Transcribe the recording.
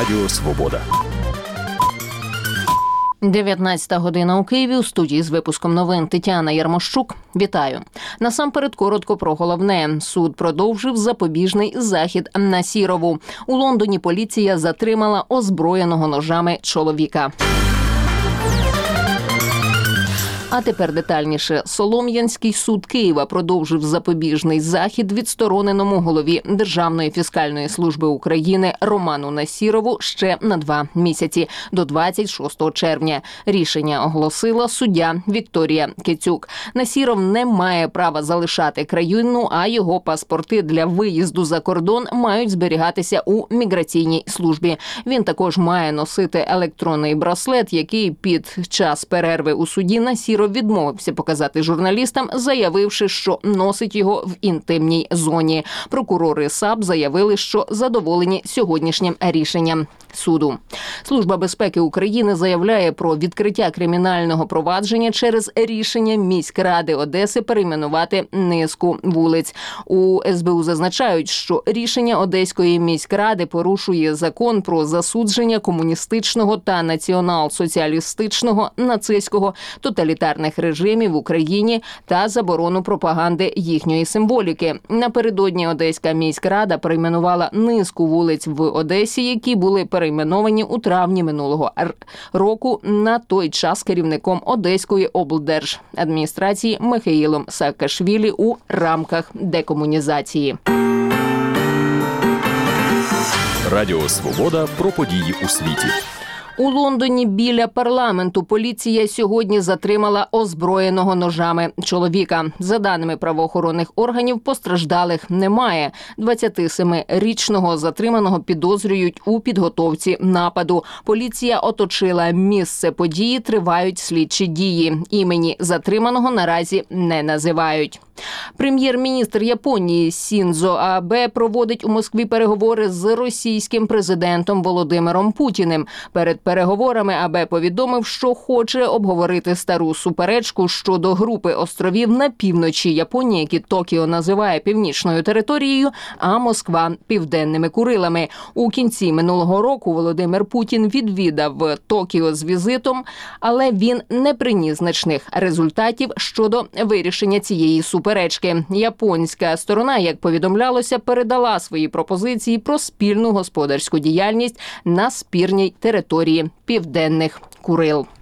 Радіо Свобода. 19 година у Києві. У студії з випуском новин Тетяна Ярмощук. Вітаю. Насамперед коротко про головне. Суд продовжив запобіжний захід Насірову. У Лондоні поліція затримала озброєного ножами чоловіка. А тепер детальніше. Солом'янський суд Києва продовжив запобіжний захід відстороненому голові Державної фіскальної служби України Роману Насірову ще на 2 місяці, до 26 червня. Рішення оголосила суддя Вікторія Кицюк. Насіров не має права залишати країну, а його паспорти для виїзду за кордон мають зберігатися у міграційній службі. Він також має носити електронний браслет, який під час перерви у суді Насіров відмовився показати журналістам, заявивши, що носить його в інтимній зоні. Прокурори САП заявили, що задоволені сьогоднішнім рішенням суду. Служба безпеки України заявляє про відкриття кримінального провадження через рішення міськради Одеси перейменувати низку вулиць. У СБУ зазначають, що рішення Одеської міськради порушує закон про засудження комуністичного та націонал-соціалістичного, нацистського, тоталітарних режимів в Україні та заборону пропаганди їхньої символіки. Напередодні Одеська міськрада перейменувала низку вулиць в Одесі, які були перейменовані у травні минулого року, на той час керівником Одеської облдержадміністрації Михаїлом Саакашвілі у рамках декомунізації. Радіо Свобода про події у світі. У Лондоні біля парламенту поліція сьогодні затримала озброєного ножами чоловіка. За даними правоохоронних органів, постраждалих немає. 27-річного затриманого підозрюють у підготовці нападу. Поліція оточила місце події, тривають слідчі дії. Імені затриманого наразі не називають. Прем'єр-міністр Японії Сіндзо Абе проводить у Москві переговори з російським президентом Володимиром Путіним. Перед переговорами Абе повідомив, що хоче обговорити стару суперечку щодо групи островів на півночі Японії, які Токіо називає північною територією, а Москва – південними Курилами. У кінці минулого року Володимир Путін відвідав Токіо з візитом, але він не приніс значних результатів щодо вирішення цієї суперечки. Японська сторона, як повідомлялося, передала свої пропозиції про спільну господарську діяльність на спірній території південних Курил.